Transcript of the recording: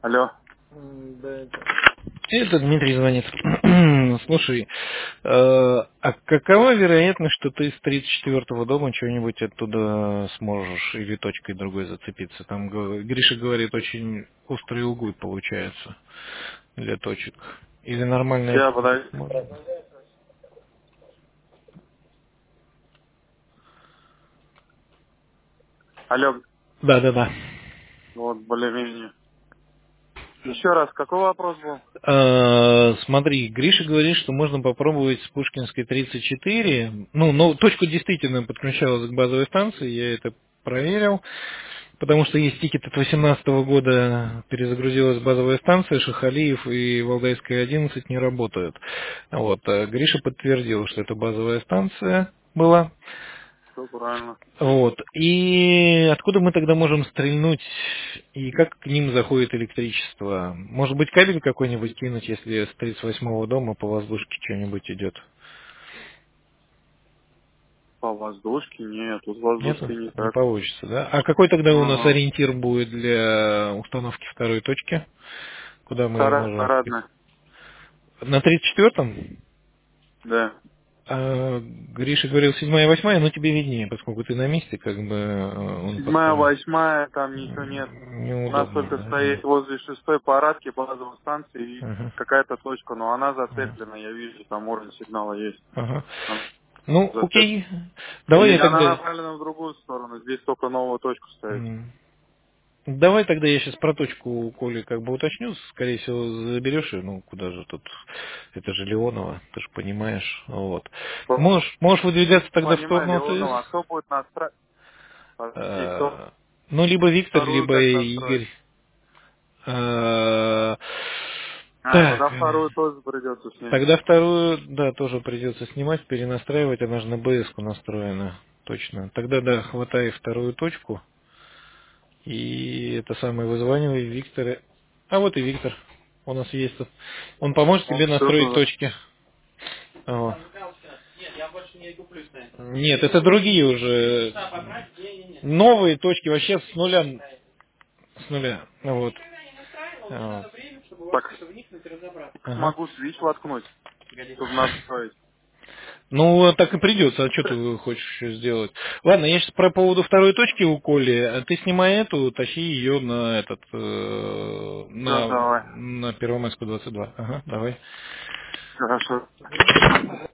Алло. Да, это Дмитрий звонит. Слушай, а какова вероятность, что ты с 34-го дома что-нибудь оттуда сможешь или точкой другой зацепиться? Там Гриша говорит, очень острые углы получаются для точек. Или нормальная... Сейчас, подожди. Можно? Алло. Да. Вот, более-менее. Еще раз, какой вопрос был? Смотри, Гриша говорит, что можно попробовать с Пушкинской 34. Ну, точку действительно подключалась к базовой станции, я это проверил. Потому что есть тикет от 2018 года, перезагрузилась базовая станция, Шахалиев и Валдайская 11 не работают. Вот. Гриша подтвердил, что это базовая станция была. Все правильно. Вот. И откуда мы тогда можем стрельнуть, и как к ним заходит электричество? Может быть, кабель какой-нибудь кинуть, если с 38-го дома по воздушке что-нибудь идет? По воздушке? Нет, тут Нет, воздушки не никак. получится, да? А какой тогда у нас Ага. ориентир будет для установки второй точки? Куда мы ее можем... Парадная. На 34-м? Да. Гриша говорил 7-я и 8-я, но тебе виднее, поскольку ты на месте, как бы он 7-я, поставил. 8-я, там ничего нет. У нас Неудобно, только да. стоит возле 6-й парадки базовой станции и Ага. какая-то точка, но она Ага. зацеплена, я вижу, там уровень сигнала есть. Ага. Она Ну, зацеплена. окей. Давай Или я она тогда... направлена в другую сторону, здесь только новую точку ставить. м, Давай тогда я сейчас про точку у Коли как бы уточню. Скорее всего, заберешь ее. Ну, куда же тут? Это же Леонова, ты же понимаешь. Вот. Можешь выдвигаться тогда в Понимаю, сторону АТС. Леонова, а кто будет настраивать? Подожди, кто Ну, либо Виктор, вторую либо как настроить? Игорь. Э, А, Так, тогда вторую тоже придется снять. тогда вторую, да, тоже придется снимать, перенастраивать, она же на БС-ку настроена, точно. Тогда, да, хватай вторую точку, и это самое вызванивай Виктора. А вот и Виктор, у нас есть тут. Он поможет Он тебе все настроить туда. точки. Вот. Нет, это другие уже. Новые точки вообще с нуля. С нуля. Вот. Вот. Так Ага. смогу свич воткнуть, чтобы настроить. Ну, так и придется. А что ты хочешь еще сделать? Ладно, я сейчас про поводу второй точки у Коли. Ты снимай эту, тащи ее на этот, Все, давай. на Первомайскую 22. Ага, давай. Хорошо.